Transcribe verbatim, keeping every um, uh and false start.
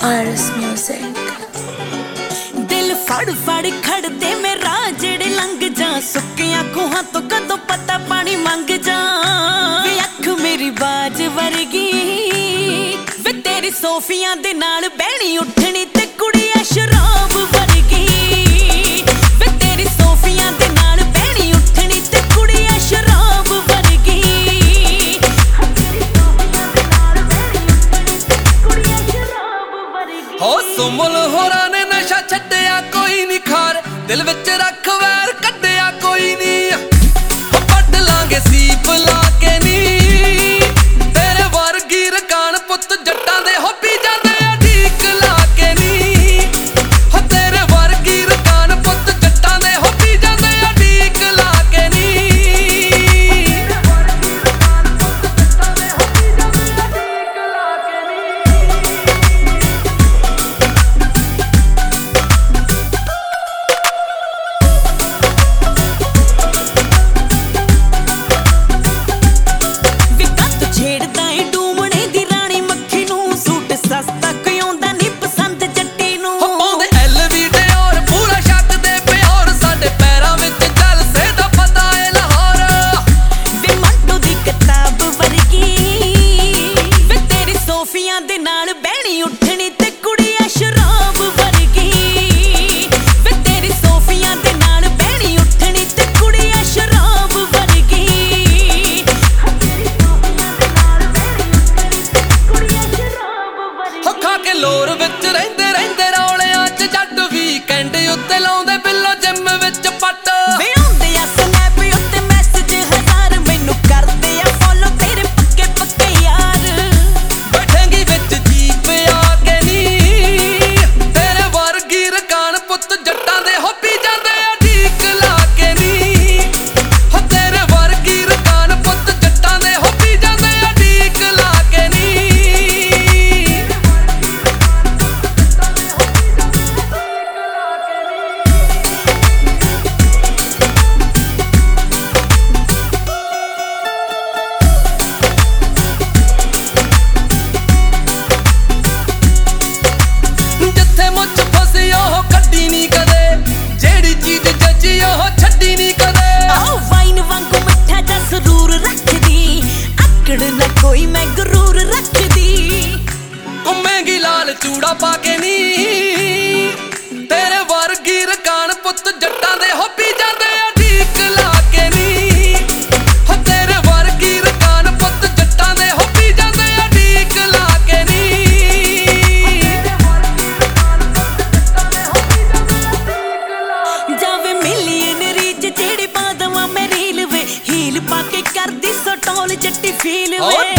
Paris Music। दिल फड़ फड़ खड़दे मेरा जेड़े लंघ जा सुक्कियां खूहां तो कदों पता पानी मंग जा वे अख मेरी बाज वर्गी वे तेरी सोफियां दे नाल बैणी उठनी ते कुड़िया शराब वर्गी वे तेरी सोफियां दे नाल बैणी उठनी ते कुड़िया शराब वर्गी हो सुमल होरा ने नशा छड्डिया कोई नहीं खार दिल विच रख वैर कड्डिया कोई नहीं पट लांगे सीप ला के नी तेरे वर्गी रकान पुत जट्टां दे हो पी जांदे आ ठीक ला के नी हो तेरे वर्गी रकान पुत जट्टां दे हो पी जांदे आ ठीक ला के नी दे नाल बैणी उठनी ते कुड़िया शराब वर्गी वे तेरी सोफियां दे नाल बैणी उठनी ते कुड़िया शराब वर्गी हो खा के लोर विच रहिंदे रहिंदे रौलियां च जट वीकेंड उत्ते लाउंदे बिल्लो जिम विच पट वे आउंदे आ स्नैप उत्ते मैसेज हजार मैनू करदे आ फॉलो तेरे पक्के पक्के यार जट्टां दे हो पी जांदे आ ठीक ला के नी हो तेरे वर्गी रकान पुत जट्टां दे हो पी जांदे आ ठीक ला के नी जिथे मुझ फसी ओह कड्डी नी कदे जेड़ी चीज जची ओह छड्डी नी कदे आओ वाइन वांगू मिठा जा सुरूर रखदी अकड़ ना कोई मैं गुरूर रखदी घुमेंगी लाल चूड़ा पाके नी तेरे वर्गी रकान पुत जट्टां दे हो पी जांदे आ ठीक ला के नी हो तेरे वर्गी रकान पुत जट्टां दे हो पी जांदे आ ठीक ला के नी जावे मिलियन रीच जेड़ी पा दवां मैं रील वे हील पाके करदी सो टोल जट्टी फील वे